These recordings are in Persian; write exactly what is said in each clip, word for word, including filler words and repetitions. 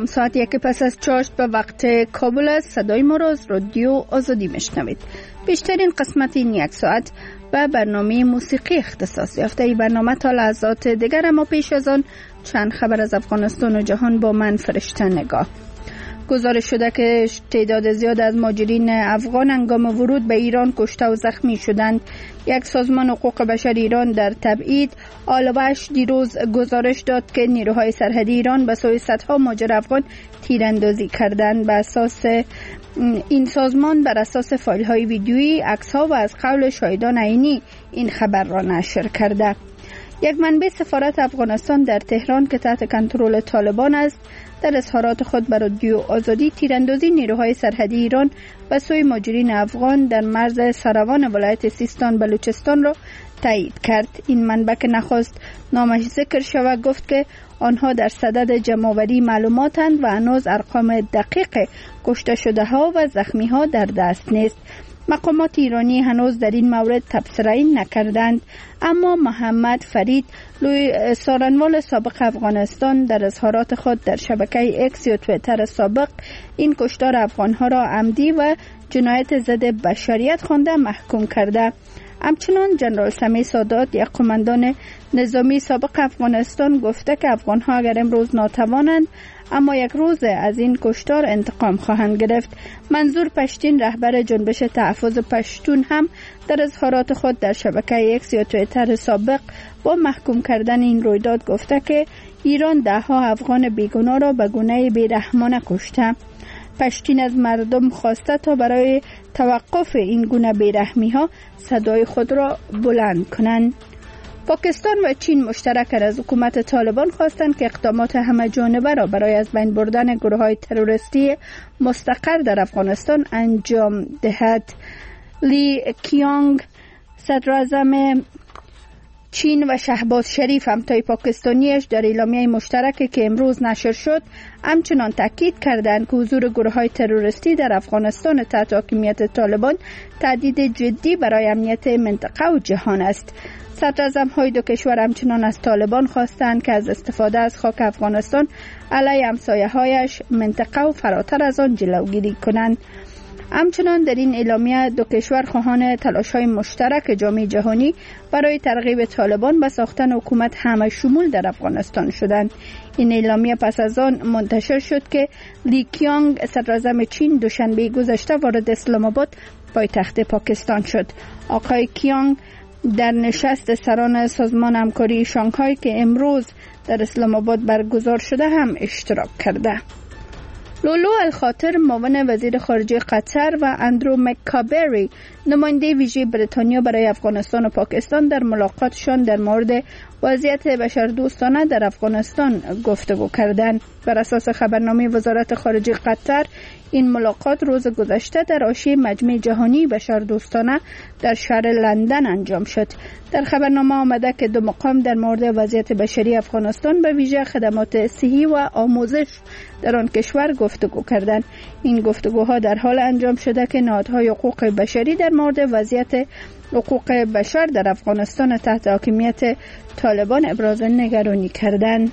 سلام، ساعت یک پس از چاشت به وقت کابل است. صدای ما را از رادیو آزادی میشنوید. بیشترین قسمت این یک ساعت و برنامه موسیقی اختصاص یافته. این برنامه تا لحظات دیگر، اما پیش از آن چند خبر از افغانستان و جهان با من فرشته نگاه. گزارش شده که تعداد زیاد از مهاجرین افغان هنگام ورود به ایران کشته و زخمی شدند. یک سازمان حقوق بشر ایران در تبعید آلوش دیروز گزارش داد که نیروهای سرحدی ایران به سوی صدها مهاجر افغان تیراندازی کردند. بر اساس این سازمان بر اساس فایل های ویدیویی، عکس ها و از قول شاهدان عینی این خبر را نشر کرده. یک منبع سفارت افغانستان در تهران که تحت کنترل طالبان است، در اظهارات خود بر رادیو آزادی تیراندازی نیروهای سرحدی ایران به سوی مهاجرین افغان در مرز سروان ولایت سیستان بلوچستان را تایید کرد. این منبع که نخواست نامش ذکر شود گفت که آنها در صدد جمع‌آوری معلوماتند و هنوز ارقام دقیق کشته شده ها و زخمی ها در دست نیست. مقامات ایرانی هنوز در این مورد تبصره نکردند، اما محمد فرید لوی سارنوال سابق افغانستان در اظهارات خود در شبکه اکس یا توییتر سابق این کشتار افغانها را عمدی و جنایت ضد بشریت خوانده محکوم کرده. همچنان جنرال سمیع سادات، یک قماندان نظامی سابق افغانستان، گفته که افغانها اگر امروز ناتوانند اما یک روز از این کشتار انتقام خواهند گرفت. منظور پشتین، رهبر جنبش تحفظ پشتون، هم در اظهارات خود در شبکه اکس یا توییتر سابق با محکوم کردن این رویداد گفته که ایران ده ها افغان بیگناه را به گونه بیرحمانه کشته. پشتین از مردم خواسته تا برای توقف این گونه بیرحمی ها صدای خود را بلند کنند. پاکستان و چین مشترک از حکومت طالبان خواستند که اقدامات همه جانبه را برای از بین بردن گروه های تروریستی مستقر در افغانستان انجام دهد. لی کیانگ، صدر اعظم چین، و شهباز شریف، همتای پاکستانیش، در اعلامیه مشترکی که امروز نشر شد همچنان تاکید کردند که حضور گروه های تروریستی در افغانستان تحت حاکمیت طالبان تهدید جدی برای امنیت منطقه و جهان است. صدر اعظم های دو کشور همچنان از طالبان خواستند که از استفاده از خاک افغانستان علیه همسایه هایش منطقه و فراتر از آن جلوگیری کنند. همچنان در این اعلامیه دو کشور خواهان تلاش‌های مشترک جامعه جهانی برای ترغیب طالبان به ساختن حکومت همه شمول در افغانستان شدند. این اعلامیه پس از آن منتشر شد که لی کیانگ، صدر اعظم چین، دوشنبه گذشته وارد اسلام آباد، پایتخت پاکستان شد. آقای کیانگ در نشست سران سازمان همکاری شانگهای که امروز در اسلام آباد برگزار شده هم اشتراک کرده. لولو الخاطر، معاون وزیر خارجه قطر، و اندرو مکابری، نماینده ویژه بریتانیا برای افغانستان و پاکستان، در ملاقاتشان در مورد وضعیت بشردوستانه در افغانستان گفتگو کردند. بر اساس خبرنامه وزارت خارجه قطر، این ملاقات روز گذشته در حاشیه مجمع جهانی بشردوستانه در شهر لندن انجام شد. در خبرنامه آمده که دو مقام در مورد وضعیت بشری افغانستان، به ویژه خدمات صحی و آموزش در آن کشور گفتگو کردند. این گفتگوها در حال انجام شده که نهادهای حقوق بشری در مورد وضعیت حقوق بشر در افغانستان تحت حاکمیت طالبان ابراز نگرانی کردند.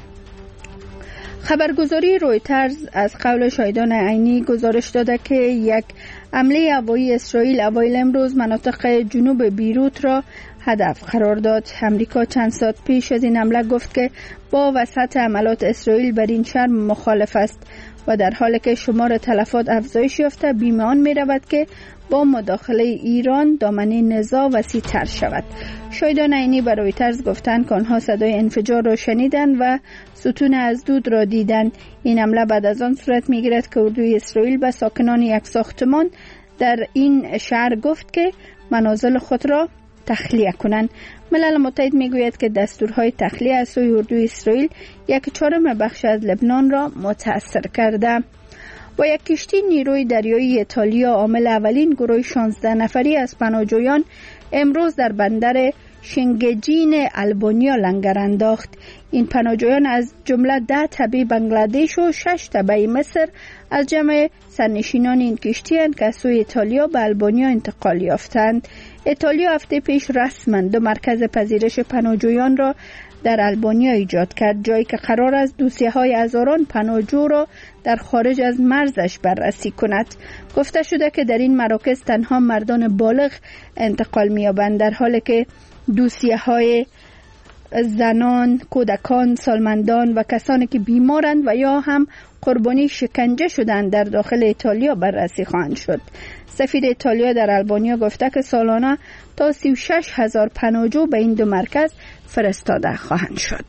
خبرگزاری رویترز از قول شاهدان عینی گزارش داده که یک حمله هوایی اسرائیل اوایل امروز مناطق جنوب بیروت را هدف قرار داد. امریکا چند ساعت پیش از این حمله گفت که با وسعت حملات اسرائیل بر این شهر مخالف است و در حالی که شمار تلفات افزایش یافته، بیمه آن می رود که با مداخله ایران دامنه نزاع وسیع‌تر شود. شاهدان عینی بر رویترز گفتند که آنها صدای انفجار را شنیدند و ستون از دود را دیدند. این حمله بعد از آن صورت می‌گیرد که اردوی اسرائیل به ساکنان یک ساختمان در این شهر گفت که منازل خود را تخلیه کنند. ملل متحد میگوید که دستورهای تخلیه از سوی اردوی اسرائیل یک چهارم بخش از لبنان را متاثر کرده. با یک کشتی نیروی دریایی ایتالیا عامل اولین گروه شانزده نفری از پناهجویان امروز در بندر شنگجین البانیا لنگر انداخت. این پناهجویان از جمله ده تبع بنگلادش و شش تبع مصر از جمع سرنشینان این کشتی اند که از سوی ایتالیا به البانیا انتقال یافتند. ایتالیا هفته پیش رسما دو مرکز پذیرش پناهجویان را در البانیا ایجاد کرد، جایی که قرار است دوسیه های هزاران پناهجو را در خارج از مرزش بررسی کند. گفته شده که در این مراکز تنها مردان بالغ انتقال می‌یابند، در حالی که دوسیه های زنان، کودکان، سالمندان و کسانی که بیمارند و یا هم قربانی شکنجه شدند در داخل ایتالیا بررسی خواهند شد. سفیر ایتالیا در البانیا گفته که سالانه تا سی و شش هزار پناهجو به این دو مرکز فرستاده خواهند شد.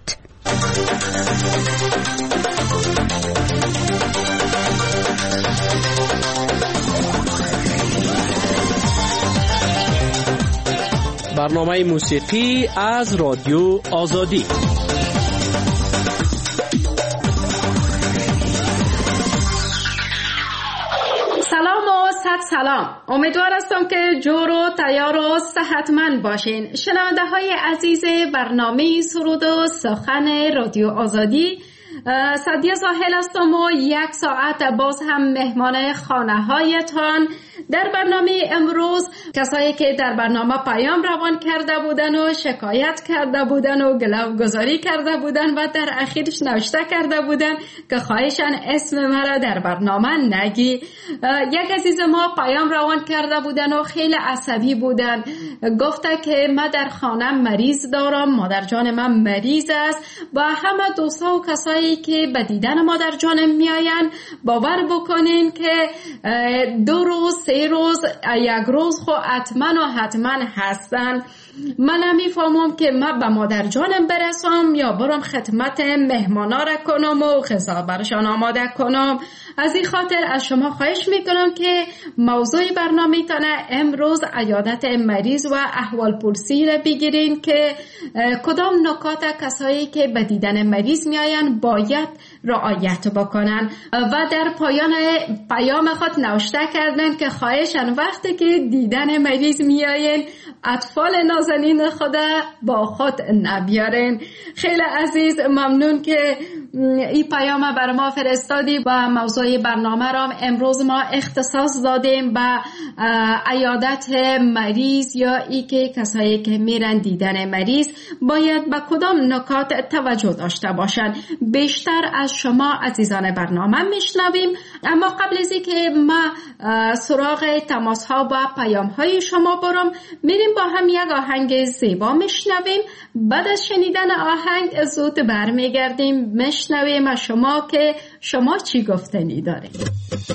برنامه موسیقی از رادیو آزادی. سلام و صد سلام. امیدوار هستم که جور و تیار و صحتمند باشین. شنونده های عزیز برنامه سرود و سخن رادیو آزادی، سعدیه ساحل هستم و یک ساعت باز هم مهمان خانه هایتان. در برنامه امروز کسایی که در برنامه پیام روان کرده بودن و شکایت کرده بودن و گلو گذاری کرده بودن و در اخیرش نوشته کرده بودن که خواهشان اسم مرا در برنامه نگی. یک عزیز ما پیام روان کرده بودن و خیلی عصبی بودن، گفته که من در خانه مریض دارم، مادر جان من مریض است و همه دوستا و کسایی که به دیدن مادر جانم میاین باور بکنین که دو روز سه روز یک روز خو حتما و حتما هستن. من نمیفهمم که من به مادر جانم برسم یا برم خدمت مهمانا را کنم و غذا برشان آماده کنم. از این خاطر از شما خواهش میکنم که موضوع برنامه تانه امروز عیادت مریض و احوال پرسی را بگیرین که کدام نکات کسایی که به دیدن مریض میاین باید رعایت بکنن. و در پایان پیام خود نوشته کردن که خواهشن وقتی که دیدن مریض میاین اطفال نازنین خود با خود نبیارین. خیلی عزیز ممنون که این پیام بر ما فرستادی و موضوع برنامه را امروز ما اختصاص دادیم به عیادت مریض یا ای که کسایی که میرن دیدن مریض باید به کدام نکات توجه داشته باشند. بیشتر از شما عزیزان برنامه میشنویم، اما قبل از اینکه ما سراغ تماس ها و پیام های شما برم، میریم با هم یک آهنگ زیبا میشنویم. بعد از شنیدن آهنگ زود برمیگردیم میشنویم از شما که شما چی گفتنی دارید.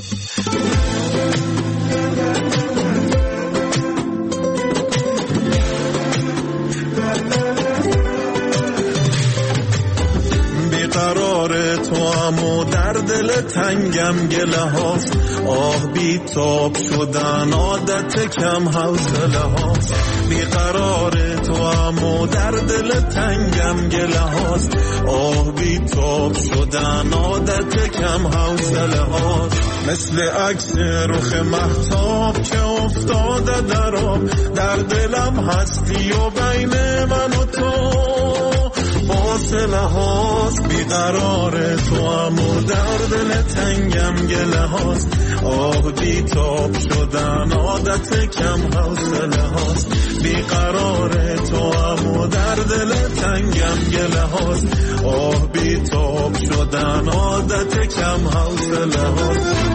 بیقرار تو امو در دل تنگم گله هاست، آه بی تاب شدن عادت کم حوصله هاست. بیقرار تو امو در دل تنگم گله هاست، آه بی تاب شدن عادت کم حوصله هاست. مثل عکس رخ مهتاب که افتاده در آب، در دلم هستی و بین من و تو فاصله هاست. بیقرار تو امو در دل تنگم گله هاست، آه بی تاب شدن عادت کم حوصله هاست. بیقرار تو امو در دل تنگم گله هاست، آه بی تاب شدن عادت کم حوصله هاست.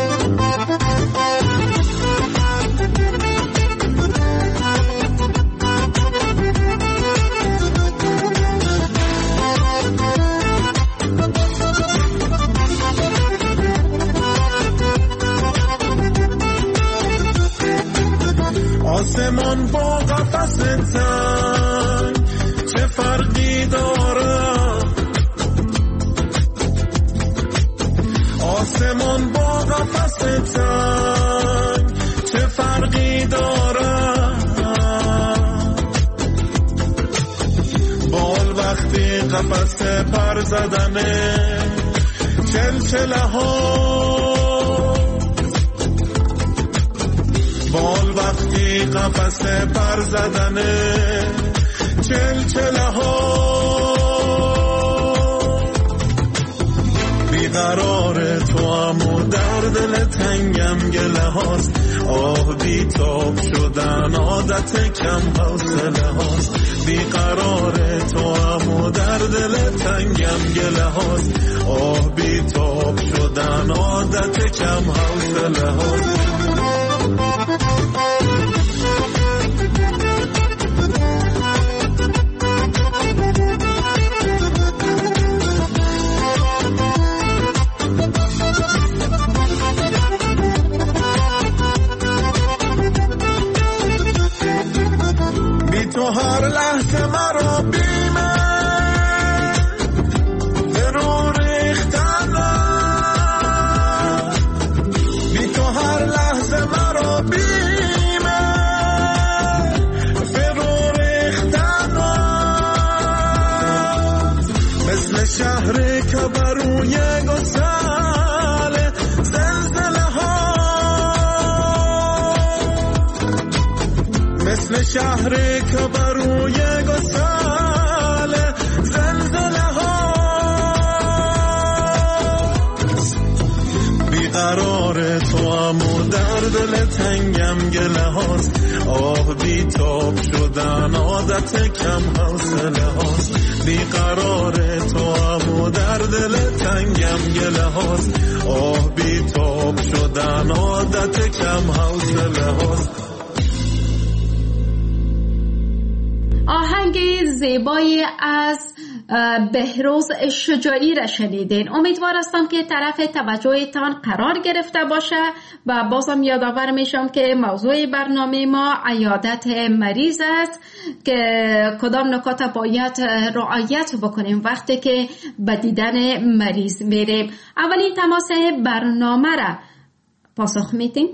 آسمان با قفس تنگ چه فرقی داره، آسمان با قفس تنگ چه فرقی داره. بال وقتی قفس پر زدنه چلچله ها، بال وقتی قفس پر زدنه چلچله ها. بیقرار تو امو در دل تنگم گله هاست، آه بی تاب شدن عادت کم حوصله هاست، بیقرار تو هم و در دل تنگم گله هاست، آه بیتاب شدن عادت کم حوصله هاست. تو هر لحظه مرا بیمه فرو ریختن، بی تو هر لحظه مرا بیمه فرو ریختن، مثل شهری که بروی گسل زلزله ها، مثل شهری که بروی گسل زلزله ها، بیقرار تو هم و در دل تنگم گله هاست، آه بیتاب شدن عادت کم حوصله هاست، بیقرار تو هم و در دل تنگم گله هاست، آه بیتاب شدن عادت کم حوصله هاست. آهنگ زیبایی از بهروز شجاعی را شنیدین. امیدوار هستم که طرف توجهتان قرار گرفته باشه و بازم یادآور میشم که موضوع برنامه ما عیادت مریض است که کدام نکات باید رعایت بکنیم وقتی که به دیدن مریض میریم. اولین تماس برنامه را پاسخ میدیم.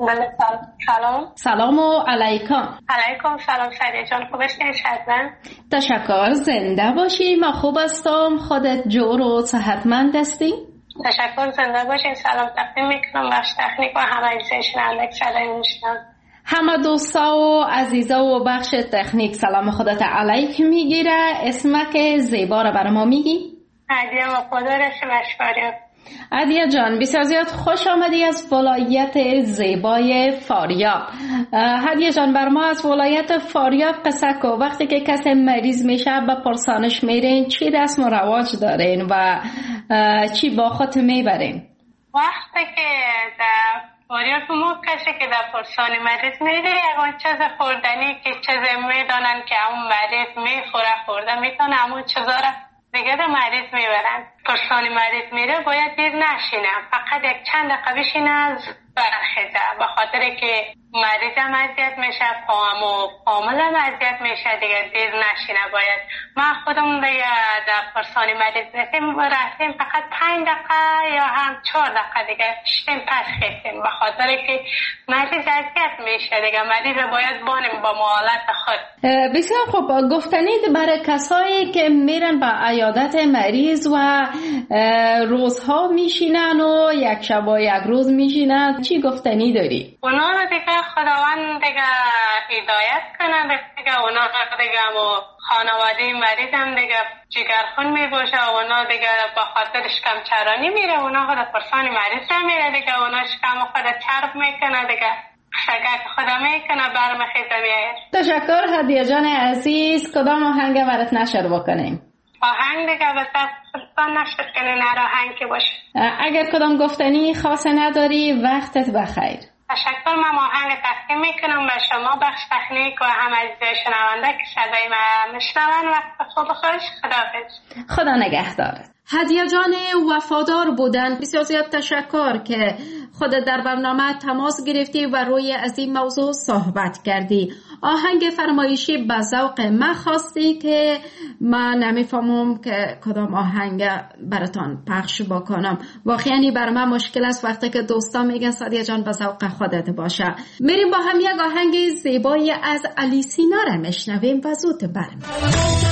سلام. سلام و علیکم. علیکم سلام سعیده جان، خوب هستین شدن؟ تشکر، زنده باشی. ما خوب هستم، خودت جور و صحتمند هستی؟ تشکر، زنده باشین. سلام تقدیم میکنم بخش تکنیک و همه عزیزای شنونده صدای میشنم. همه دوستا و عزیزا و بخش تکنیک سلام خودت علیک میگیره. اسمک زیبا را برای ما میگی؟ عدیه مقدار اسم اشکاری. عدیه جان، بسیار زیاد خوش آمدی از ولایت زیبای فاریاب. عدیه جان، بر ما از ولایت فاریاب قصه کو. وقتی که کسی مریض میشه به پرسانش میرین، چی رسم و رواج دارین و چی با خود میبرین؟ وقتی که در فاریاب ما کسی که در پرسان مریض میره، اون چیز خوردنی که چیز میدانن که اون مریض میخوره خورده میتونه همون چیزا را دیگه در مریض میبرن. پرسانی مریض میره باید دیر نشینه، فقط یک چند دقیقه بشینه از برخیزه، به خاطر که مریض هم اذیت میشه، پاهم و کامل هم اذیت میشه، دیگه دیر نشینه باید. من خودم دیگه در پرسانی مریض رسیم رفتیم فقط پنج دقیقه یا هم چهار دقیقه دیگه شتیم پس خیستیم، به خاطر که مریض اذیت میشه دیگه، مریض باید بانیم با معالت خود. بسیار خوب، گفتنید برای کسایی که میرن به عیادت مریض و روزها میشینن و یک شب و یک روز میشینن، چی گفتنی داری؟ اونا رو دیگه خداوند دیگه هدایت کنه دیگه، اونا دیگه و خانواده مریض هم دیگه جگرخون میباشه، اونا دیگه با خاطر شکم چرانی میره، اونا خدا پرسان مریض هم میره دیگه، اونا شکم خدا چرب میکنه دیگه، شگرد خدا میکنه برم خیزه میایر. تشکر هدیه جان عزیز. کدام آهنگ برات نشر بکنیم؟ آهنگ دیگه بسید خودتان نشد کنی، نر آهنگ که باشه. اگر کدام گفتنی خاص نداری وقتت بخیر. تشکر. من آهنگ تقدیم میکنم به شما بخش تکنیک و هم عزیزای شنونده که صدای من میشنون. وقت خود خوش، خداحافظ. خدا نگهدارت. هدیه جان وفادار بودن. بسیار زیاد تشکر که خود در برنامه تماس گرفتی و روی از این موضوع صحبت کردی. آهنگ فرمایشی به ذوق من خواستی که من نمیفهمم که کدام آهنگ براتان پخش بکنم. واقعا بر من مشکل است وقتی که دوستا میگن هدیه جان به ذوق خودت باشه. میریم با هم یک آهنگ زیبایی از علی سینا را میشنویم و زود برمیگردیم.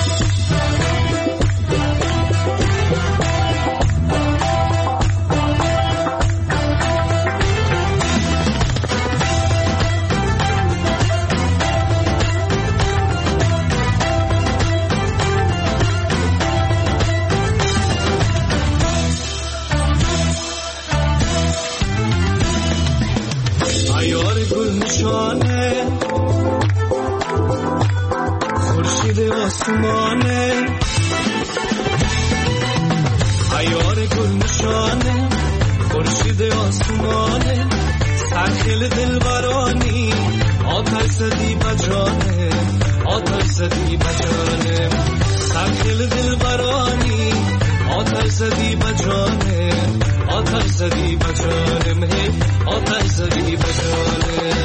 آسمانه عیار گل نشانه خورشید آسمانه سرخیل دلبرانی آتش زدی بجانه آتش زدی بجانه سرخیل دلبرانی آتش زدی بجانه آتش زدی بجانه آتش زدی بجانه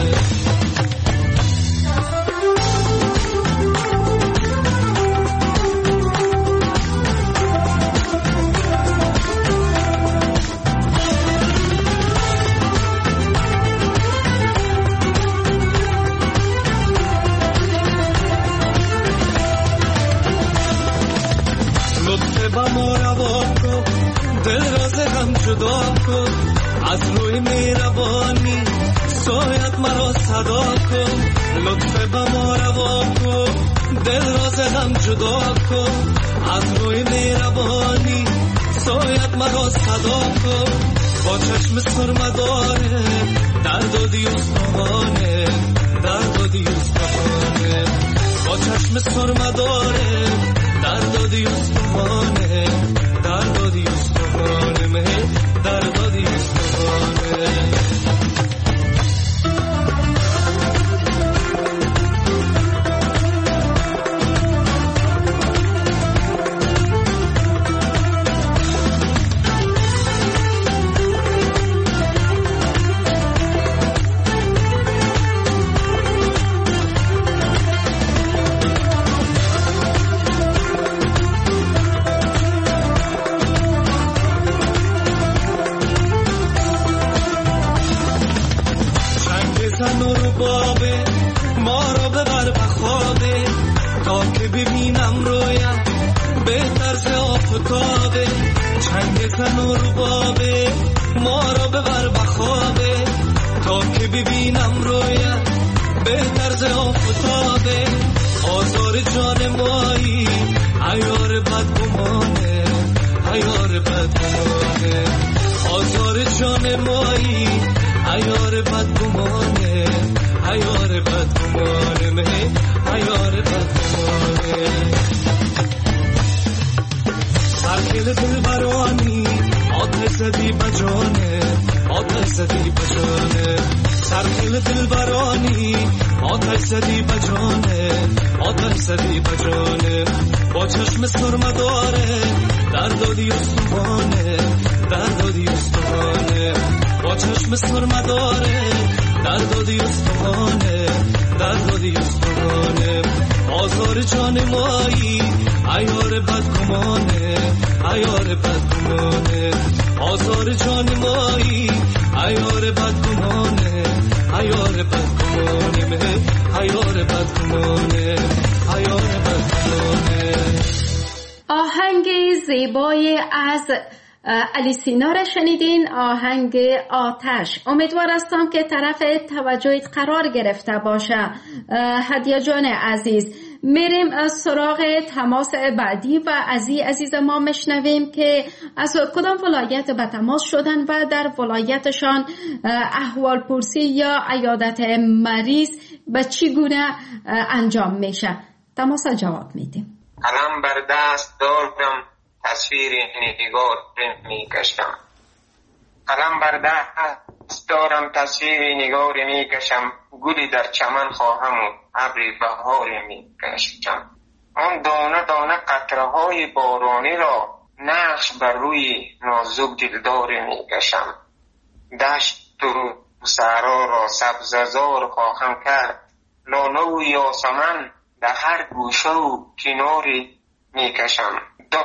از روی مهربانی سایت مرا صدا کن لطف به ما روا کن دل راز غم جدا کن از روی مهربانی سایت مرا صدا کن با چشم سرمداره درد و دیوستانه درد و دیوستانه با چشم سرمداره درد و دیوستانه درد و دیوستانه مه درد و دیوستانه علی سینا را شنیدین. آهنگ آتش. امیدوار هستم که طرف توجهت قرار گرفته باشه. هدیه جان عزیز، میریم سراغ تماس بعدی و از این عزیز ما مشنویم که از کدام ولایت به تماس شدن و در ولایتشان احوال پرسی یا عیادت مریض به چی گونه انجام میشه. تماس جواب میدیم. قلم بر دست دارم تصویر نگار می کشم قلم بر دست دارم تصویر نگار می کشم گلی در چمن خواهم و ابر بهار می کشم آن دانه دانه قطره های بارانی را نقش بر روی نازک دلدار می کشم دشت و صحرا را سبززار خواهم کرد لانه و یاسمن در هر گوشه و کناری می کشم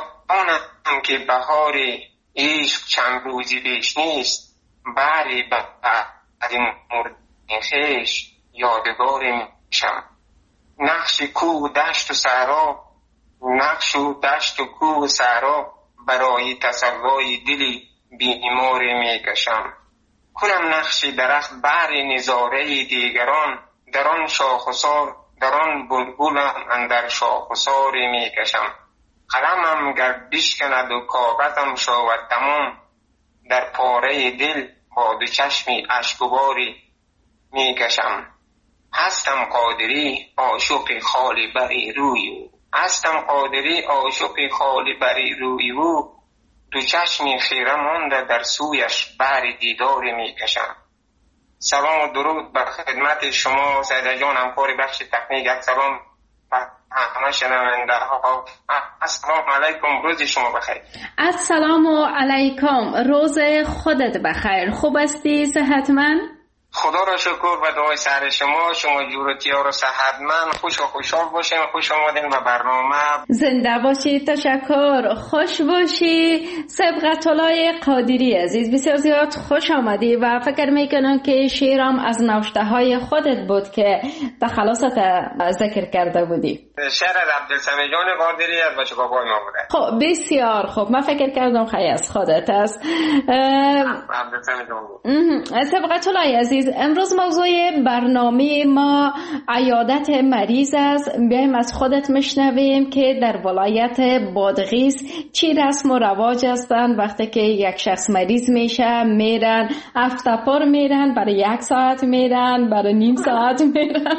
دانم که بهار عشق چند روزی بیش نیست بری بعد مرد خویش یادگار میشم نقش کوه دشت و صحرا نقش و دشت و کوه و صحرا برای تصوای دلی بیمار میکشم کنم نقش درخت بر نظاره دیگران در آن شاخسار در آن بلبلم اندر شاخسار میکشم قلمم گر بشکند و کاغذم شود تمام در پاره دل با دو چشمی اشکباری میکشم هستم قادری عاشق خالی بری روی هستم قادری عاشقی خالی بری روی او، دو چشمی خیره مانده در سویش بر دیدار می کشم. سلام و درود بر خدمت شما سیده جان، همکار بخش تکنیک. سلام همه شنونده ها. السلام علیکم، روز شما بخیر. السلام علیکم، روز خودت بخیر. خوب هستی؟ صحتمند؟ خدا را شکر و دعای سر شما. شما جورتیار و صحتمند، خوش و خوشحال باشین. خوش آمدین به برنامه. زنده باشی، تشکر. خوش باشی. سبقت الله قادری عزیز، بسیار زیاد خوش آمدی و فکر میکنم که شعرم از نوشته های خودت بود که تخلصت ذکر کرده بودی. شعر از عبدالسمیع جان قادری از بچه بابای ما بوده. خب بسیار خوب، من فکر کردم خیلی از خودت است. عبدالسمیع جان بود. سبقت الله عزیز، امروز موضوع برنامه ما عیادت مریض است. بیایم از خودت میشنویم که در ولایت بادغیس چی رسم و رواج هستند وقتی که یک شخص مریض میشه. میرن افتپار میرن، برای یک ساعت میرن، برای نیم ساعت میرن.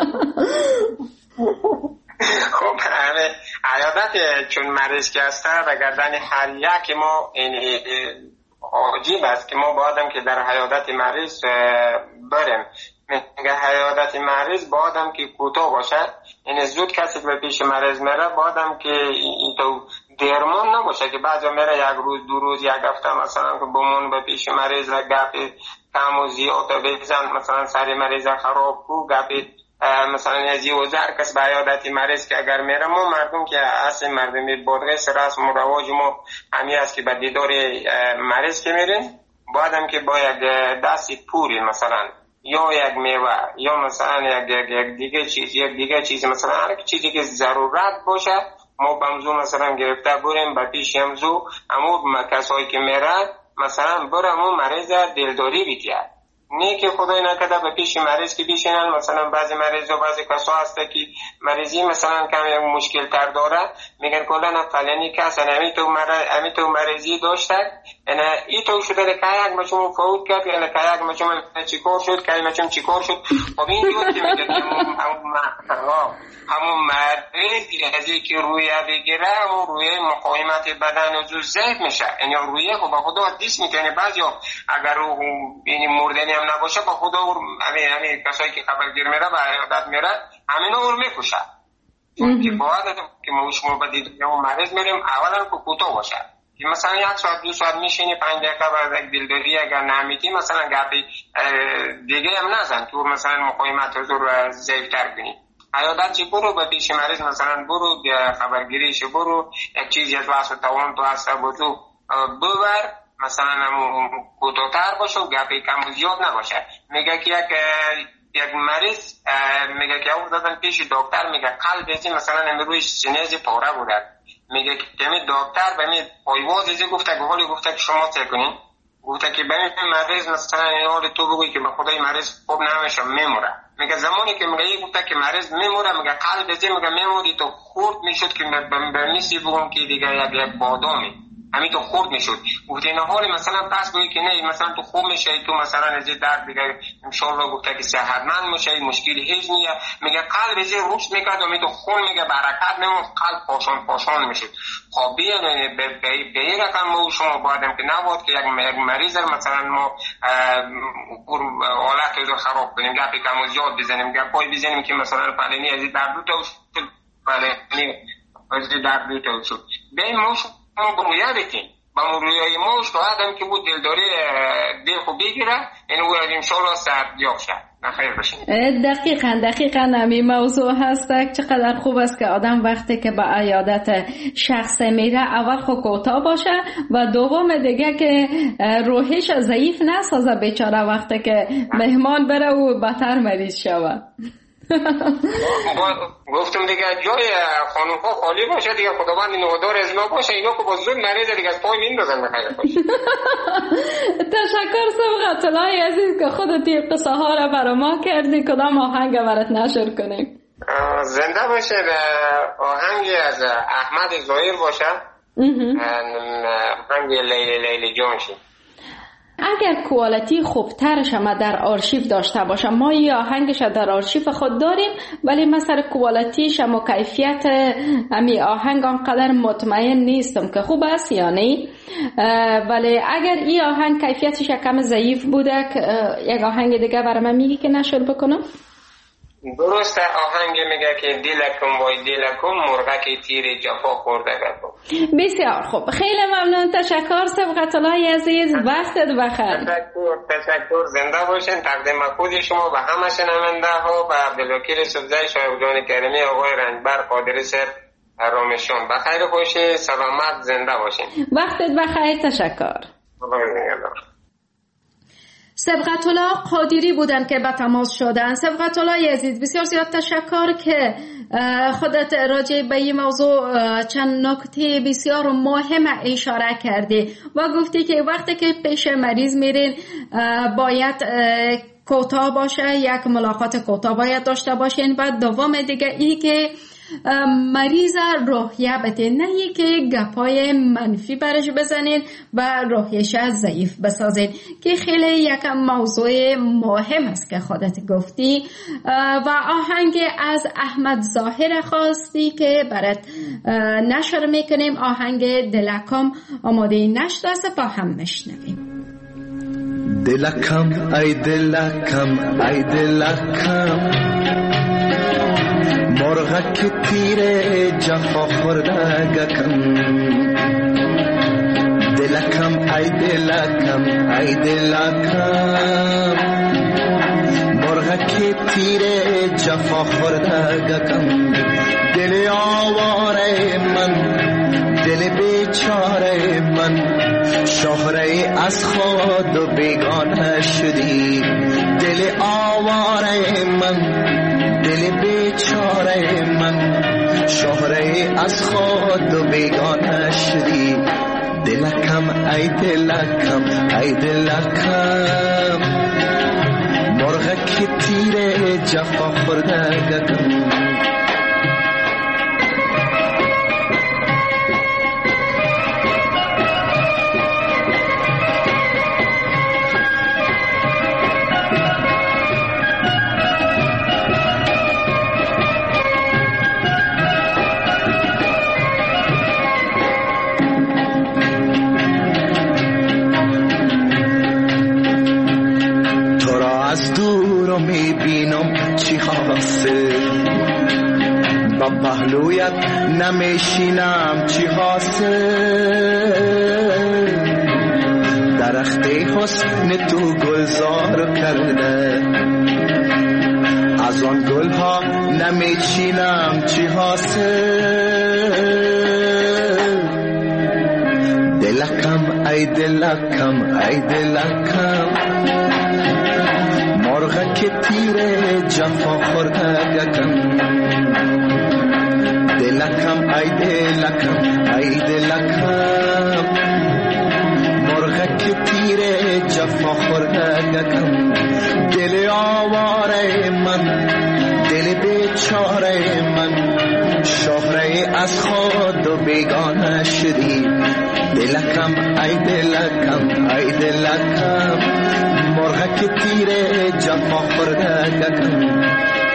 خب همه عیادت چون مریض که هسته و گردن هر یک ما این عجیب است که ما بایدم که در عیادت مریض بریم. میگه عیادت مریض بایدم که کوتاه باشه، این زود کسی به پیش مریض میره بایدم که این تو درمان نباشه که بعضا میره یک روز دو روز یک هفته مثلا که بمون به پیش مریض و گپی کم و زیاد بزن، مثلا سر مریض خراب کو گپی مثلا از یه وزر کس به عیادت مریض که اگر میره. ما مردم که اصل مردمی بادغیس رسم و رواج ما همی است که به دیدار مریض که میریم بایدم که با یک دستی پوری مثلا یا یک میوه یا مثلا یک, یک, یک دیگه چیز یک دیگه چیز مثلا هر چیزی که ضرورت باشه ما بمزو مثلا گرفته بریم به پیش همزو همون کسایی که میره مثلا برم اون مریض دلداری بیتید. نه که خدای نکرده به پیش مریض که بیشینن. مثلا بعضی مریض و بعضی کسا هسته که مریضی مثلا کم یک مشکل تر داره میگن کلن فلانی کس امی تو مریض امی تو مریضی داشته انا ای تو شده که یک مچم فوت کرد یا که یک مچم چیکار شد که مچم چیکار شد. خب این جور که میگه همون همون مریضی از که روی بگیره همون روی مقاومت بدن و زود ضعیف میشه. یعنی روی خب با خدا دیس میکنه. بعضیا اگر این مردنی هم نباشه با خدا همین همین کسایی که خبرگیر میره و عیادت میره همین رو میکشه. چون که باید که ما شما به دیدن اون مریض میریم اولا که کوتاه باشه که مثلا یک ساعت دو ساعت میشینی پنج دقیقه بعد یک دلداری اگر نمیتی مثلا گپی دیگه هم نزن تو مثلا مقاومت رو ضعیف‌تر کنی. عیادت چی برو به پیش مریض مثلا برو خبرگیریش برو یک چیزی از واسه توان تو هسته بودو ببر مثلا همون کوتاه‌تر باشه و گپی کم و زیاد نباشه. میگه که یک یک مریض میگه که او دادن پیش دکتر میگه قلب ازی مثلا امروز سینه‌زی پاره بوده. میگه که می دکتر به می پایواز ازی گفته که حالی گفته که شما چه کنین. گفته که به می مریض مثلا این حال تو بگوی که به خدای مریض خوب نمیشه میموره. میگه زمانی که میگه گفته که مریض میموره میگه قلب ازی میگه میموری تو خورد میشد که به میسی بگم که دیگه یک یک بادامی همین تو خورد میشد. گفته این حال مثلا پس گویی که نه مثلا تو خوب میشه تو مثلا از درد دیگه انشالله گفته که صحتمند میشه مشکلی هیچ نیه. میگه قلب ازی روش میکرد و می تو خون میگه برکت میمون قلب پاشان پاشان میشد. خب بیان به این رقم ما شما بایدم که نبود که یک مریض مثلا ما حالت رو خراب کنیم گپی کم و زیاد بزنیم گپای بزنیم که مثلا فلانی از درد تو شد فلانی از درد تو شد. بیایم ما ما رویه بکن با رویه ما شاید که بود دلداری دل خوب بگیره این او انشالله سرد یاب شد. نخیر باشین. دقیقا دقیقا همین موضوع هست. چقدر خوب است که آدم وقتی که به عیادت شخص میره اول خود کوتاه باشه و دوم دیگه که روحش ضعیف نسازه بیچاره وقتی که مهمان بره و بدتر مریض شود. گفتم دیگه جای خانم ها خالی باشه دیگه خداوند نودار از ما باشه اینا که با زود مریض دیگه از پای میندازن بخیر باشه. تشکر سبقت الله عزیز که خودت این قصه ها را برای ما کردی. کدام آهنگ برات نشر کنیم؟ زنده باشه آهنگی از احمد ظاهر باشه. آهنگ لیلی لیلی جان شد. اگر کوالیتی خوبترش ما در آرشیو داشته باشم، ما این آهنگش در آرشیو خود داریم ولی مثلا کوالیتیش و کیفیت امی آهنگ آنقدر مطمئن نیستم که خوب است یا نه. ولی اگر این آهنگ کیفیتش کم ضعیف بوده، یک آهنگ دیگه برای من میگی که نشر بکنم؟ درسته، آهنگ میگه که دلکم وای دلکم مرغک تیر جفا خورده گفت. بسیار خوب، خیلی ممنون، تشکر سبقت الله عزیز، وقتت بخیر. تشکر تشکر زنده باشین. تقدیم خود شما به همه شنونده ها و عبدالوکیل سبزی شایق جان کریمی آقای رنجبر قادری سر رامشون بخیر باشین، سلامت زنده باشین. وقتت بخیر، تشکر. سبقت الله قادری بودن که به تماس شدن. سبقت الله عزیز، بسیار زیاد تشکر که خودت راجع به این موضوع چند نکته بسیار مهم اشاره کردی و گفتی که وقتی که پیش مریض میرین باید کوتاه باشه، یک ملاقات کوتاه باید داشته باشین و دوم دیگه ای که مریض روحیه بتین، نه ای که گپای منفی برش بزنین و روحیش ضعیف بسازین، که خیلی یک موضوع مهم است که خودت گفتی. و آهنگ از احمد ظاهر خواستی که برات نشر میکنیم، آهنگ دلکم آماده نشده است، با هم نشنویم. دلکم ای دلکم ای دلکم مرغک تیر جفا خورده گکم، دلکم ای دلکم ای دلکم مرغک تیر جفا خورده گکم، دل آواره من دل بیچاره من شهره از خود و بیگانه شدی، دل آواره من دل بیچاره من شهره از خود و بیگانه شدی، دلکم ای دلکم ای دلکم مرغک تیر جفا خورده گکم. میبینم چی حاصل با پهلویت نمیشینم چی حاصل، درخت حسن تو گلزار کرده از آن گل ها نمیچینم چی حاصل، دلکم ای دلکم ای دلکم مرغک تیر جفا خورده گکم، دلکم ای دلکم ای دلکم مرغک تیر جفا خورده گکم، دل آواره من دل بیچاره من شهره از خود و بیگانه شدی، دلکم ای دلکم ای دلکم مرغک تیر جفا خورده گکم.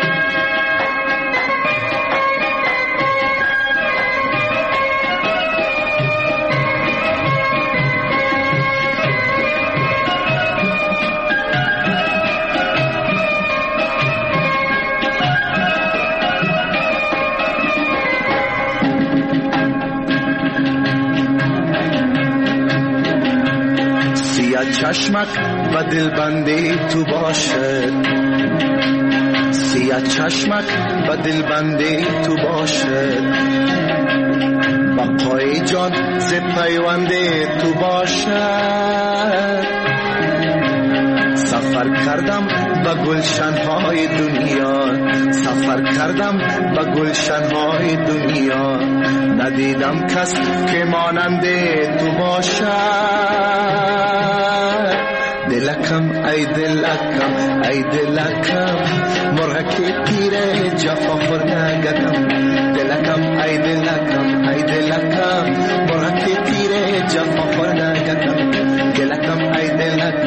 چشمک و دل بندی تو باشد، سیاه چشمک و دل بندی تو باشد، بقای جان ز پیوندی تو باشد، سفر کردم به گلشن های دنیا، سفر کردم به گلشن های دنیا، ندیدم کس که مانند تو باشد، دلکم ای دلکم ای دلکم مرغک تیر جفا خورده گکم، دلکم ای دلکم ای دلکم مرغک تیر جفا خورده گکم، دلکم ای دلکم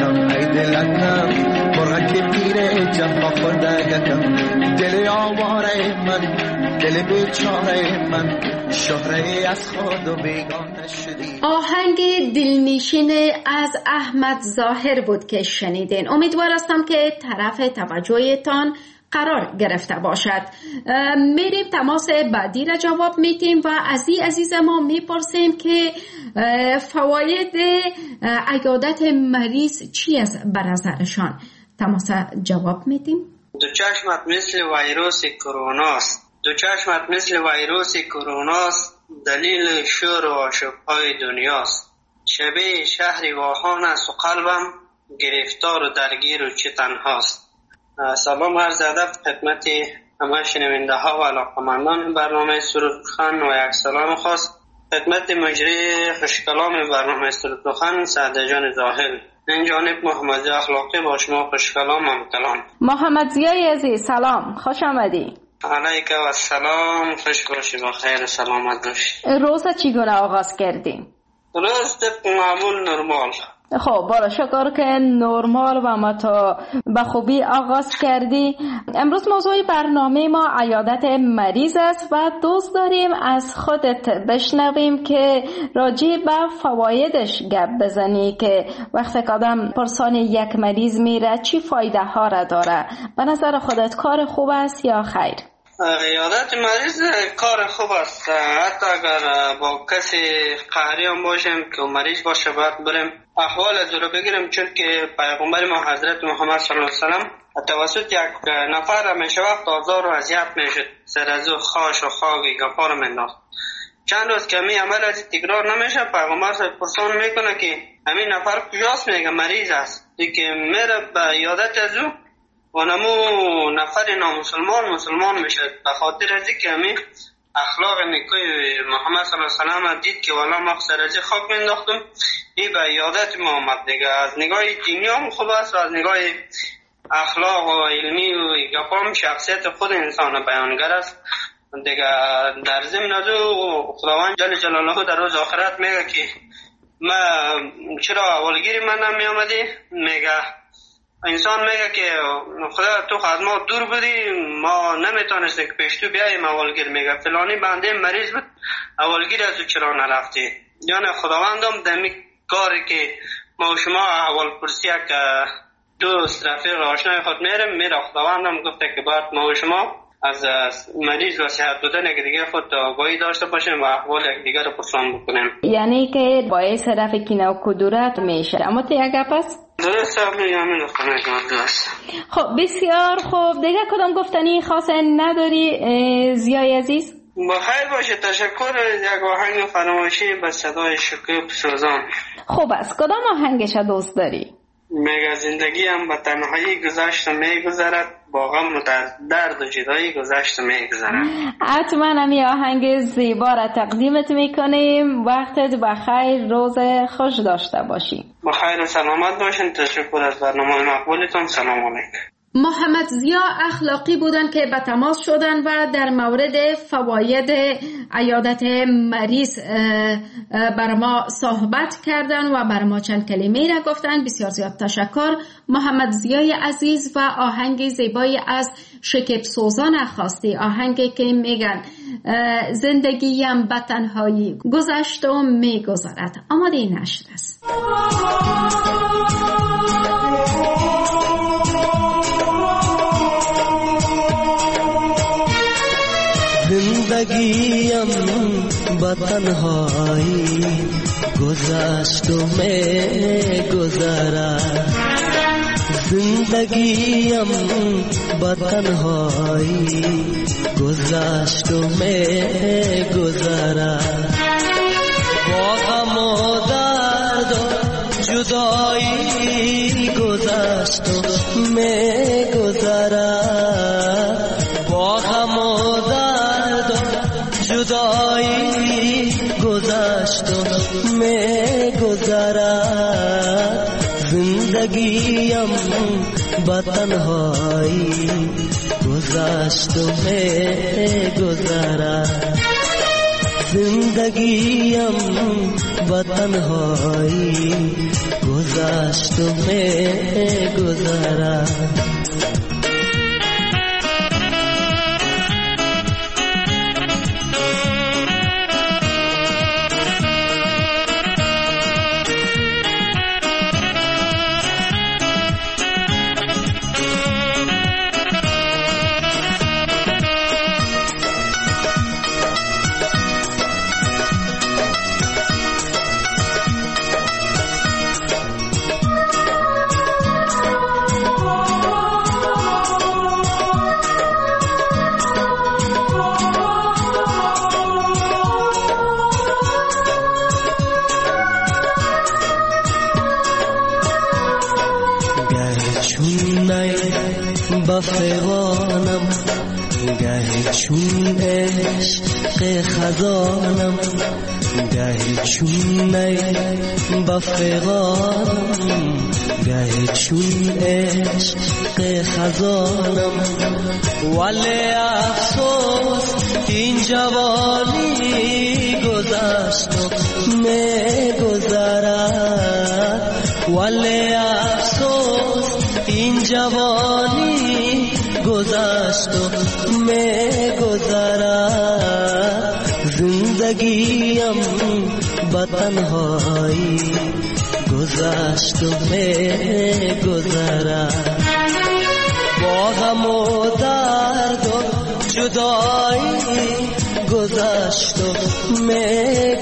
بیچاره من، دل بیچاره من، شهره از خود و بیگانه شدی. آهنگ دلنشین از احمد ظاهر بود که شنیدین. امیدوار هستم که طرف توجهتان قرار گرفته باشد. میریم تماس بعدی را جواب میدیم و از این عزیز ما میپرسیم که فواید عیادت مریض چی است بر نظرشان. تماس جواب میدیم. دو چشمت مثل ویروس کروناست، دو چشمت مثل ویروس کروناست، دلیل شور و آشوب‌های دنیاست. شبیه شهری واهان است و قلبم گرفتار و درگیر و چه تنهاست. سلام عرض ادب خدمت همه شنونده ها و علاقمندان برنامه سرودخوان و یک سلام خاص خدمت مجری خوشکلام برنامه سرودخوان سعد جان ظاهر. این جانب محمد ضیا اخلاقی با شما خوشکلام هم کلام. محمد ضیا عزیز سلام، خوش آمدی. علیکم و السلام، خوش باشی، با خیر و سلامت باشی. روز چگونه آغاز کردی؟ روز طبق معمول نرمال. خب بالا شکر که نرمال و ما تا به خوبی آغاز کردی. امروز موضوع برنامه ما عیادت مریض است و دوست داریم از خودت بشنویم که راجع به فوایدش گپ بزنی که وقتی که آدم پرسان یک مریض میره چی فایده ها را داره. به نظر خودت کار خوب است یا خیر؟ عیادت مریض کار خوب است. حتی اگر با کسی قهری هم باشیم که مریض باشه باید بریم احوال از رو بگیریم، چون که پیغمبر ما حضرت محمد صلی الله علیه و سلم توسط یک نفر همیشه وقت آزار و اذیت میشد، سر از او خاش و خاگی گپا رو مینداخت. چند روز که همین عمل از تکرار نمیشه پیغمبر صلی پرسان میکنه که همین نفر کجاست؟ میگه مریض است. دیگه میره به عیادت از او و نمو نفر نامسلمان مسلمان میشه به خاطر از که همین اخلاق نیکوی محمد صلی الله علیه و سلم دید که والا ما سر از خاک مینداختم. این به عیادت ما آمد. دیگه از نگاه دینی هم خوب است و از نگاه اخلاق و علمی و گپام شخصیت خود انسان بیانگر است. دیگه در ضمن از او خداوند جل جلاله در روز آخرت میگه که ما چرا اولگیری من نمی آمدی؟ میگه انسان میگه که خدا تو از ما دور بودی، ما نمیتونستیم که پیش تو بیاییم. اولگیر میگه فلانی بنده مریض بود، اولگیر از او چرا نرفتی؟ یعنی خداوندم دمی کاری که ما و شما اول پرسی که دوست رفیق آشنای خود میرم میره، خداوندم گفته که باید ما و شما از مریض و صحت بودن که دیگه خود آگاهی داشته باشیم و احوال یک دیگر رو پرسان بکنیم. یعنی که باعث رفع کینه و کدورت میشه. اما تو یک گپ است؟ درست همین همین خونه درست. خب بسیار خوب. دیگه کدام گفتنی خاص نداری ضیای عزیز؟ بخیر باشه، تشکر. یک آهنگ فراموشی به صدای شکوب سوزان. خوب است. کدام آهنگش دوست داری؟ میگه زندگی هم به تنهایی گذشت و میگذرد، با غم و درد و جدایی گذشت و میگذرد. حتما همی آهنگ زیبا را تقدیمت میکنیم. وقتت بخیر، روز خوش داشته باشی. بخیر و سلامت باشین. تشکر از برنامه مقبولتون. سلام علیکم. محمد ضیا اخلاقی بودن که به تماس شدن و در مورد فواید عیادت مریض بر ما صحبت کردن و بر ما چند کلمه را گفتن. بسیار زیاد تشکر محمد ضیای عزیز. و آهنگ زیبایی از شکیب سوزان خواستی، آهنگی که میگن زندگیم به تنهایی گذشت و میگذرد. آماده این نشر است. زندگیم با تنهایی گذشت و می گذرد، زندگیم با تنهایی گذشت و می گذرد، با غم و درد و جدایی گذشت و می گذرد، با غم و جدایی گذشت و می گذرد، زندگیم با تنهایی گذشت و می گذرد، زندگیم با تنهایی گذشت و می گذرد. با فیغانم گهی چون عشق خزانم گهی چون نی با فیغانم گهی چون عشق خزانم ولی افسوس این جوانی گذشت و می گذرد ولی افسوس این جوانی گذشت و می گذرد زندگیم با تنهایی گذشت و می گذرد با غم و درد و جدایی گذشت و می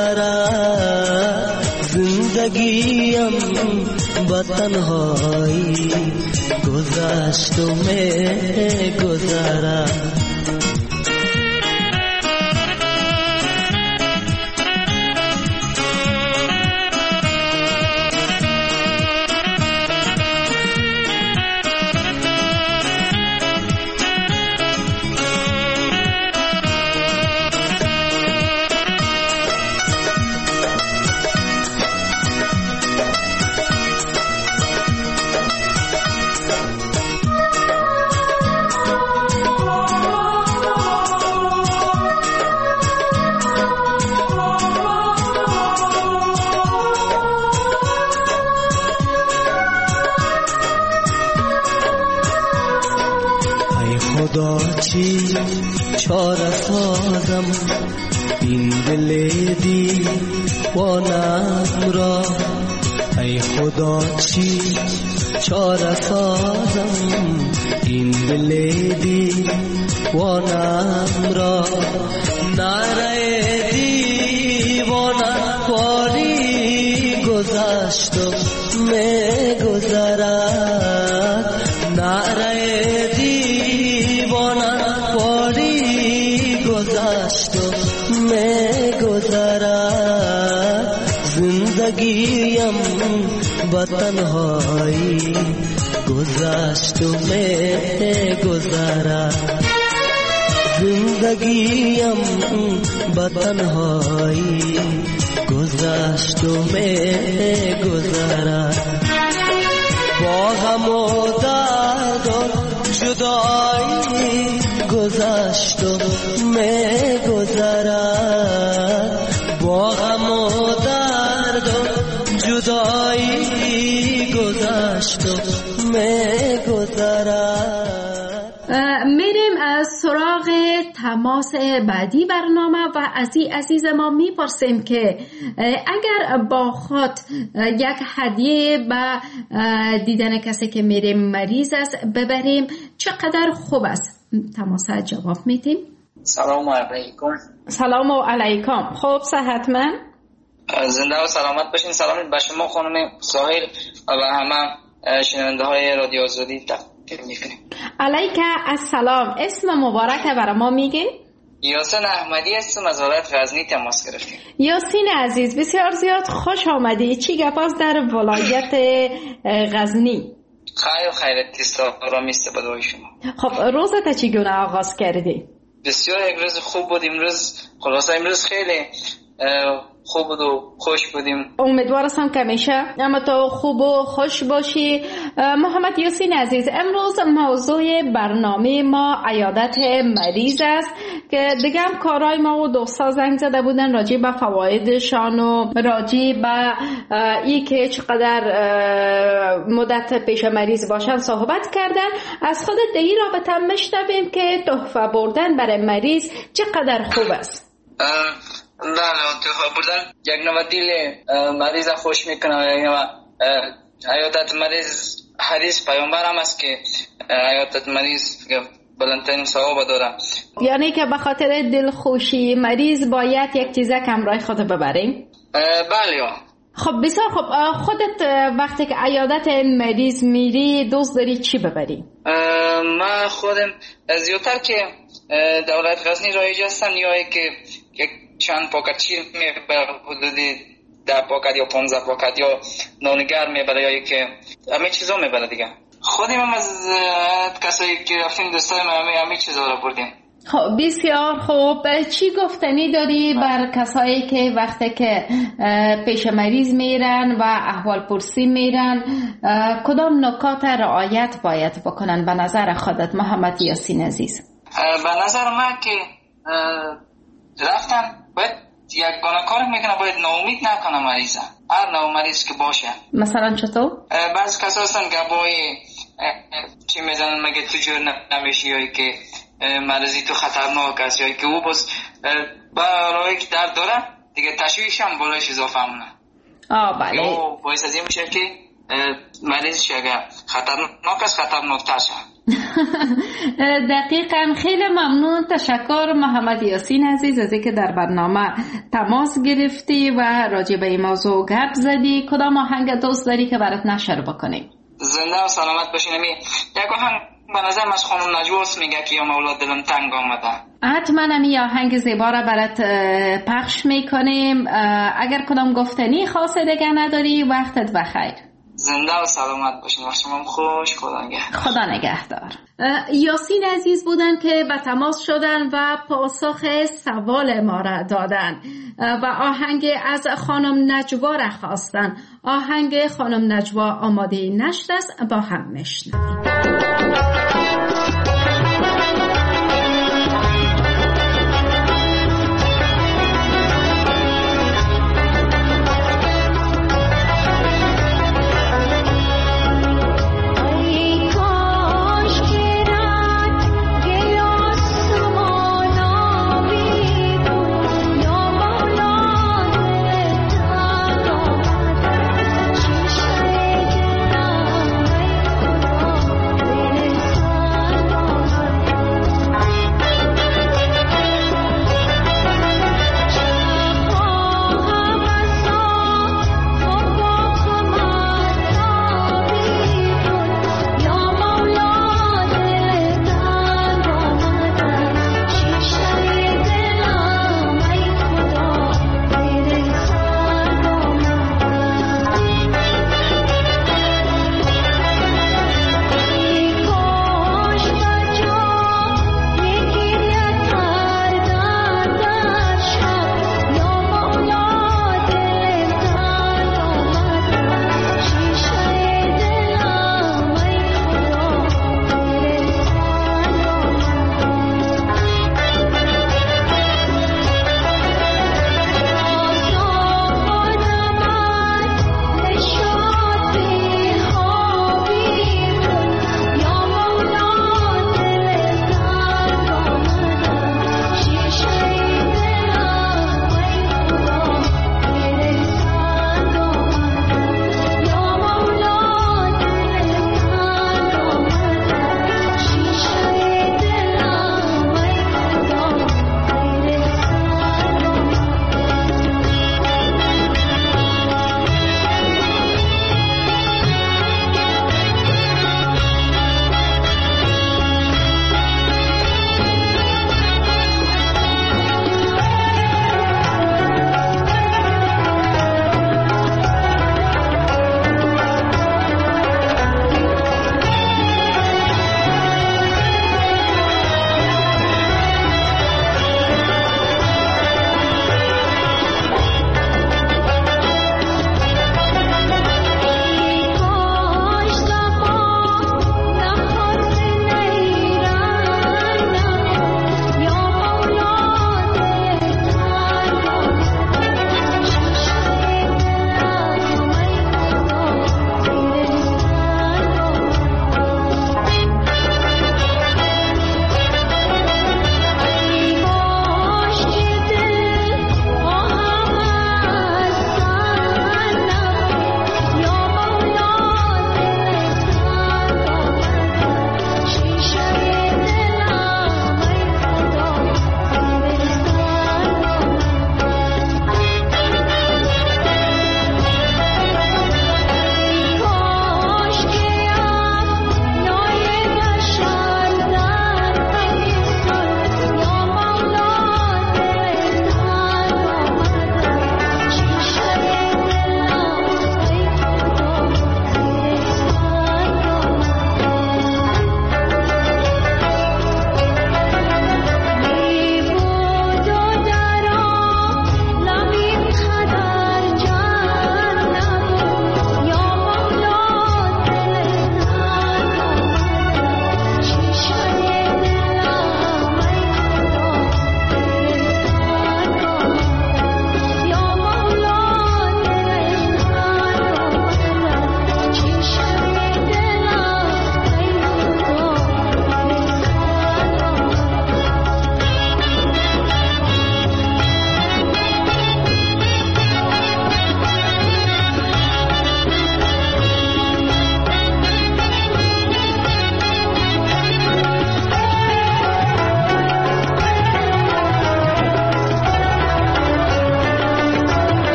گذرد زندگیم با تنهایی گذشت و می گذرد چی چاره سازم این دل دیوانم را ای خدا چی چاره سازم این دل دیوانم را نره دیوانم کاری گذشت و می گذرد نره زندگیم با تنهایی گذشت و می گذرد زندگیم با تنهایی گذشت و می گذرد با غم و درد و جدایی گذشت و می گذرد با غم و درد و جدایی گذشت و می گذرد. میریم از سراغ تماس بعدی برنامه و از این عزیز ما میپرسیم که اگر با خود یک هدیه به دیدن کسی که میریم مریض است ببریم چقدر خوب است؟ تماس جواب میدیم. سلام علیکم. سلام علیکم. خوب صحتمند؟ زنده و سلامت باشین. سلام به شما خانم ساحل و همه شنونده های رادیو آزادی تقدیم میکنیم. علیک السلام. اسم مبارک برای ما میگی؟ یاسین احمدی هستم از ولایت غزنی تماس گرفتیم. یاسین عزیز بسیار زیاد خوش آمدی. چی گپ است در ولایت غزنی؟ خیر و خیرتی سلام است به دعای شما. خب روزت چگونه آغاز کردی؟ بسیار یک روز خوب بود. امروز خلاصه امروز خیلی خوب بود و خوش بودیم. امیدوارم که همیشه اما تو خوب و خوش باشی. محمد یاسین عزیز، امروز موضوع برنامه ما عیادت مریض است که دیگه هم کارهای ما و دوستا زنگ زده بودن راجع به فوایدشان و راجع به ای که چقدر مدت پیش مریض باشن صحبت کردن. از خودت این رابطه میشنویم که تحفه بردن برای مریض چقدر خوب است. نه نه تحفه بردن یک نوع دل مریض خوش میکنه. عیادت مریض حدیث پیامبر هم است که عیادت مریض بلندترین ثواب داره. یعنی که به خاطر دلخوشی مریض باید یک چیزه همراه خود ببریم؟ بله. خب بسیار خب. خودت وقتی که عیادت مریض میری دوست داری چی ببری؟ من خودم زیادتر که دولت غزنی رایج هستم نیایی که یک چند پاکت شیر میبره، حدودی ده پاکت یا پانزده پاکت یا نانگر میبره یا که همه چیزا میبره دیگه. خودیم هم از کسایی که رفتیم دوستای ما همه چیزا رو بردیم. خب بسیار خوب. چی گفتنی داری بر کسایی که وقتی که پیش مریض میرن و احوال پرسی میرن کدام نکات رعایت باید بکنن به نظر خودت محمد یاسین عزیز؟ به نظر من که رفتن باید یک گونه کار میکنه، باید ناامید نکنه مریض، هر نوع مریض که باشه. مثلا چطور؟ بعض کسا هستن گبای چی میزنن مگه تو جور نمیشی یا که مریضی تو خطرناک است یا که او باز برای که درد داره دیگه تشویش هم بالایش اضافه همونه. آه بله. او باعث از این میشه که مریض شگه خطرناک است خطرناک ترشه. دقیقاً. خیلی ممنون. تشکر محمد یاسین عزیز از اینکه در برنامه تماس گرفتی و راجع به این موضوع گپ زدی. کدام آهنگ دوست داری که برات نشر بکنیم؟ زنده و سلامت باشین. یک آهنگ به نظر از خانم نجواست میگه که یا مولا دلم تنگ آمده. حتما همی آهنگ زیبا را برات پخش میکنیم. اگر کدام گفتنی خاصه دیگه نداری وقتت بخیر. زنده و سلامت باشین. وقت شما خوش. خدا نگهدار. خدا نگهدار. یاسین عزیز بودن که به تماس شدن و پاسخ سوال ما را دادن و آهنگ از خانم نجوا را خواستن. آهنگ خانم نجوا آماده نشت است، با هم میشنویم. Oh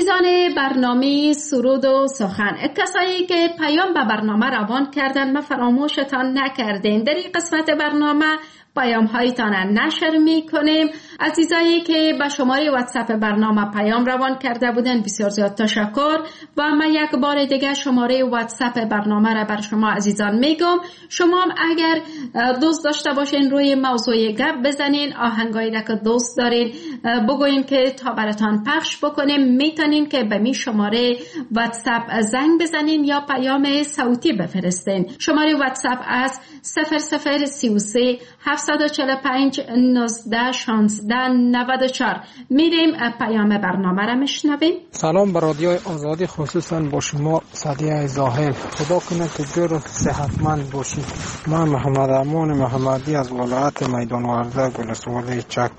عزیزان برنامه سرود و سخن، کسایی که پیام به برنامه روان کردن ما فراموشتان نکردین. در این قسمت برنامه پیام هایتان نشر می کنیم. عزیزایی که به شماره واتساپ برنامه پیام روان کرده بودن بسیار زیاد تشکر و من یک بار دیگه شماره واتساپ برنامه را بر شما عزیزان میگم. شما هم اگر دوست داشته باشین روی موضوع گپ بزنین، آهنگایی را که دوست دارین بگوین که تا براتان پخش بکنیم، میتونین که به می شماره واتساپ زنگ بزنین یا پیام صوتی بفرستین. شماره واتساپ از صفر صفر سی و سه هفتصد و چهل و پنج نوزده شانزده نود و چهار. میریم پیام برنامه را میشنویم. سلام به رادیوی آزادی، خصوصا با شما صدیه زاهل. خدا کنه که جور و صحتمند باشید. من محمد امان محمدی از ولایت میدان ورده گلسوله چک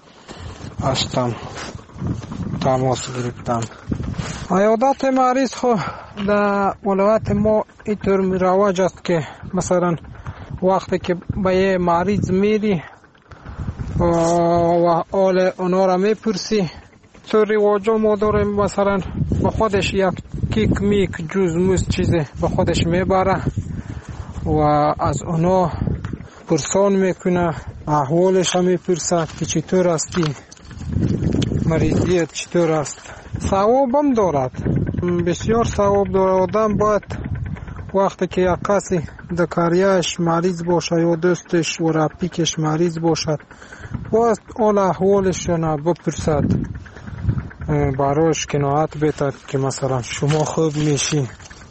هستم. تماس گرفتم. عیادت مریض خو در ولایت ما اینطور رواج است که مثلا وقتی که به یه مریض میری و حال اونا را میپرسی، تو رواجا ما داریم مثلا به خودش یک کیک میک جوز موز چیزی به خودش میبره و از اونا پرسان میکنه، احوالش هم میپرسه که چطور هستی، مریضیت چطور است. ثواب هم دارد، بسیار ثواب دارد. آدم باید وقتی که یک کسی دکاریش مریض باشه یا دوستش و رفیقش مریض باشد باید آل احوالش را بپرسد، براش کنایت بیتد که مثلا شما خوب میشی،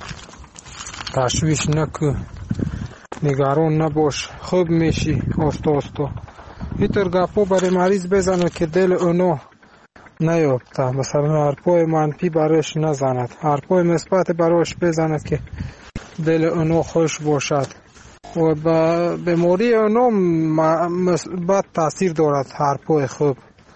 تشویش نکو، نگران نباش، خوب میشی، آستا آستا. اینطور گپا برای مریض بزنه که دل اونو نیابته، مثلا حرفای منفی براش نزند، حرفای مثبت براش بزند که دل اونو خوش باشد و به بیماری اونو مثبت تاثیر دارد حرفای خوب.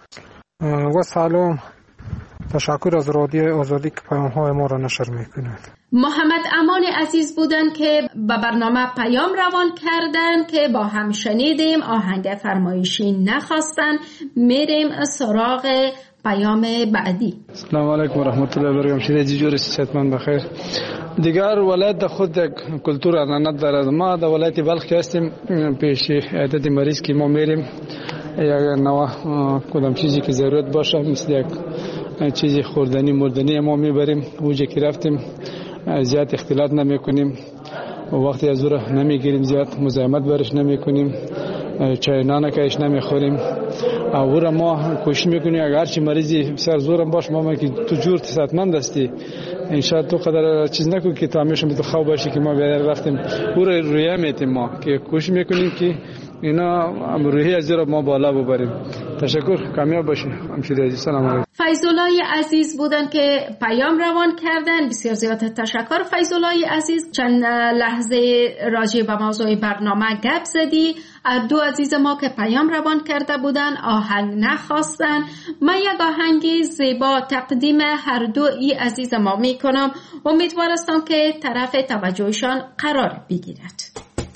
و سلام، تشکر از رادیو آزادی که پیام های ما را نشر میکند. محمد امان عزیز بودن که به برنامه پیام روان کردن که با هم شنیدیم، آهنگ فرمایشی نخواستن. میریم سراغ پیام بعدی. السلام علیکم و رحمت الله و برکاته. شیرازی جور صحتمند بخیر. دیگر ولایت خود یک کلتور عنعنت دارد. ما در ولایت بلخ هستیم، پیش عدد مریض که ما میریم یک نوع کدام چیزی که ضرورت باشه مثل یک چیزی خوردنی مردنی ما میبریم. اوجه که رفتیم زیاد اختلاط نمی کنیم و وقتی از او نمیگیریم، زیاد مزاحمت برش نمی کنیم، چای نانکش نمی خوریم. او را ما کوشش میکنیم اگر چی مریضی بسیار زورم باش ما که تو جور صحتمند هستی، انشاءالله تو قدر چیز نکن که تو همیشه تو خواب باشی که ما بیاد رفتیم او را رویه میتیم. ما که کوشش میکنیم که اینا روحی از را ما بالا ببریم. تشکر، کامیاب باشی. همشیری عزیز، سلام علیکم. فیض‌الله عزیز بودن که پیام روان کردن، بسیار زیاد تشکر. فیض‌الله عزیز، چند لحظه راجع به موضوع برنامه گپ زدی. دو عزیز ما که پیام روان کرده بودن آهنگ نخواستن. من یک آهنگی زیبا تقدیم هر دو ای عزیز ما میکنم، امیدوارم که طرف توجهشان قرار بگیرد.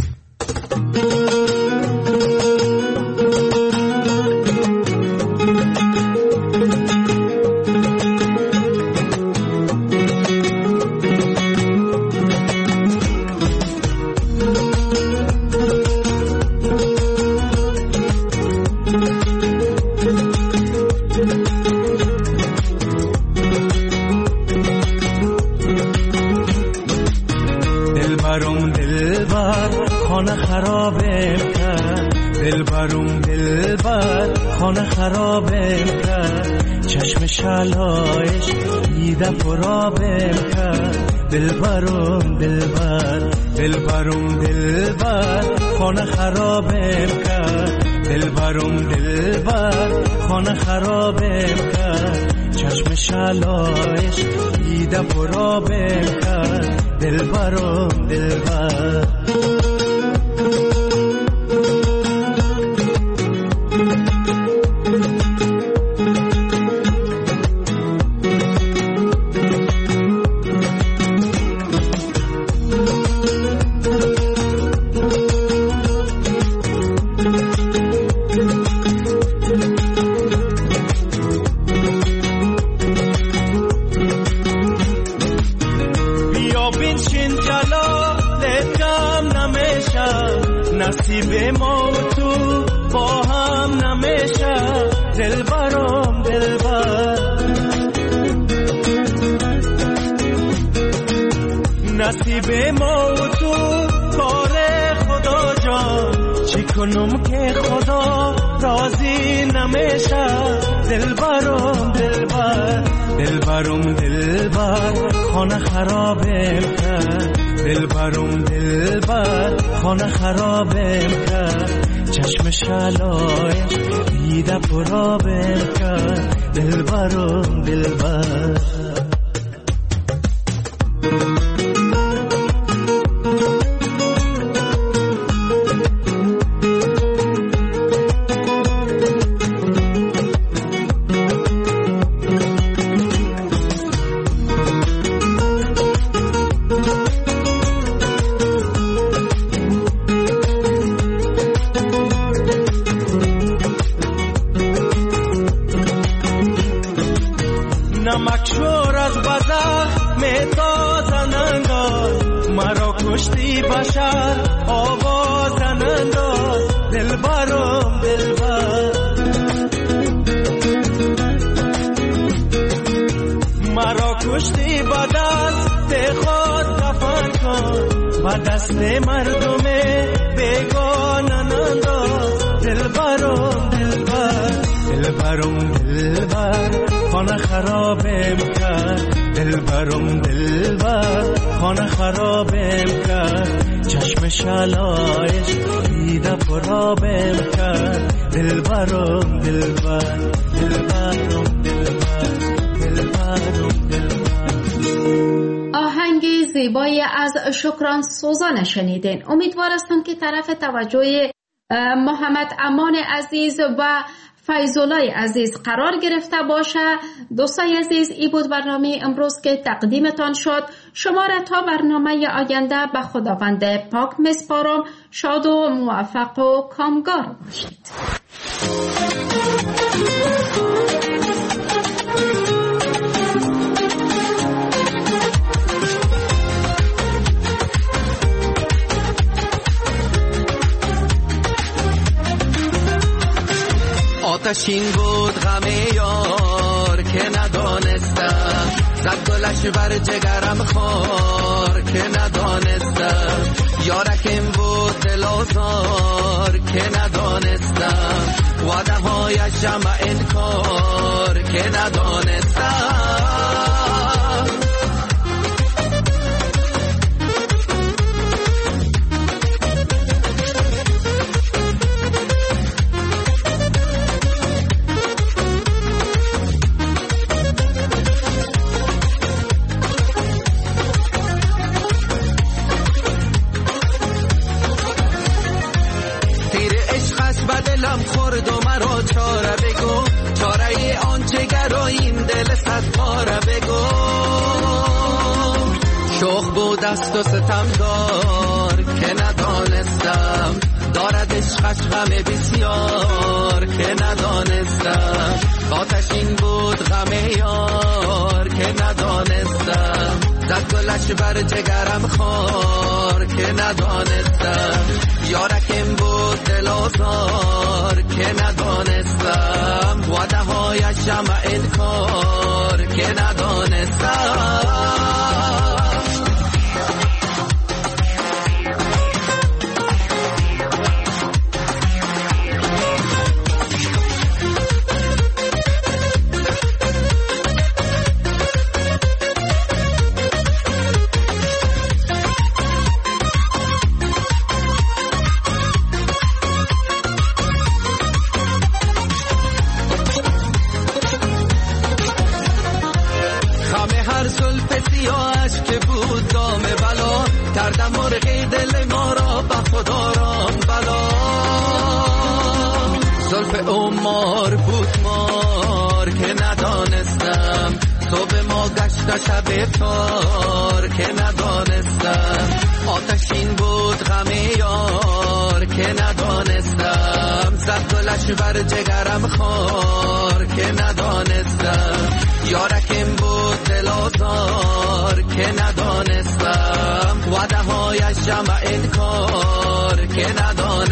خرابم کرد چشم شلایش دیده پرابم کرد دلبرم دلبر دلبرم دلبر خانه خرابم کرد دلبرم دلبر خانه خرابم کرد چشم شلایش دیده پرابم کرد دلبرم دلبر. نصیب ما و تو با هم نمیشه دلبرم دلبر نصیب ما و تو کار خدا جان چی کنم که خدا راضی نمیشه دلبرم دلبر دلبرم دلبر خانه خرابم کرد دلبرم دلبر خانه خرابم کرد چشم شلایش دیده پرابم کرد دلبرم دلبر دست مردم بیگانه ننداز دلبرم دلبر دلبرم دلبر خانه خرابم کرد دلبرم دلبر خانه خرابم کرد چشم شلایش دیده پرابم کرد دلبرم دلبر دلبرم دلبر دلبرم دلبر. آهنگ زیبای از شکران سوزان شنیدین. امیدوار هستم که طرف توجه محمد امان عزیز و فیض‌الله عزیز قرار گرفته باشه. دوستای عزیز، این بود برنامه امروز که تقدیمتان شد. شما را تا برنامه آینده به خداوند پاک میسپارم. شاد و موفق و کامگار باشید. آتشین بود غم یار که ندانستم زد گلش بر جگرم خار که ندانستم یارکم بود دل آزار که ندانستم وعده هایش جمع انکار که ندانستم دلم خورد و مرا چاره بگو چاره ای آنچه گراییم دل صد پاره بگو شوخ بود است و ستمدار که ندانستم دارد عشقش غم بسیار که ندانستم آتشین بود غم یار که ندانستم زد گلش بر جگرم خار که ندانستم یارکم بود دل آزار که ندانستم وعده هایش جمع انکار که ندانستم کردم مرغی دل ما را به خدا رام بلا زلف عمار بود مار که ندانستم صبح ما گشت شب تار که ندانستم آتشین بود غم یار که ندانستم زد گلش بر جگرم خار که ندانستم یارکم بود دل آزار که ندانستم وعده هایش جمع انکار که ندانستم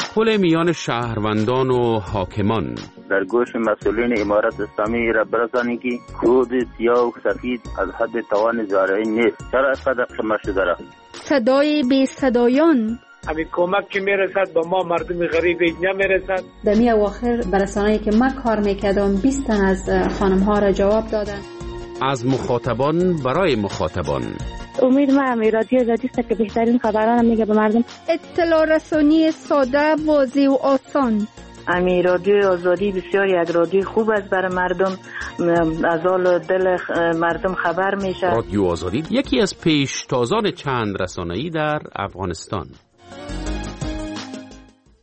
پل میان شهروندان و حاکمان. در گوش مسئولین امارت اسلامی را برسانی که کود سیاه و سفید از حد توان زارعی نیست. چرا قدر شما شده را؟ صدای بی صدایان. همین کمک که میرسد با ما مردم غریب اینجا میرسد. در می اواخر برسانه‌ای که من کار میکردم بیست تن از خانم ها را جواب دادن. از مخاطبان برای مخاطبان. امید ما هم رادیو آزادی است که بهترین خبران میگه به مردم. اطلاع رسانی ساده، واضح و آسان. امی رادیو آزادی بسیار یک رادیو خوب است برای مردم، از حال دل مردم خبر میشه. رادیو آزادی یکی از پیشتازان چند رسانه‌ای در افغانستان.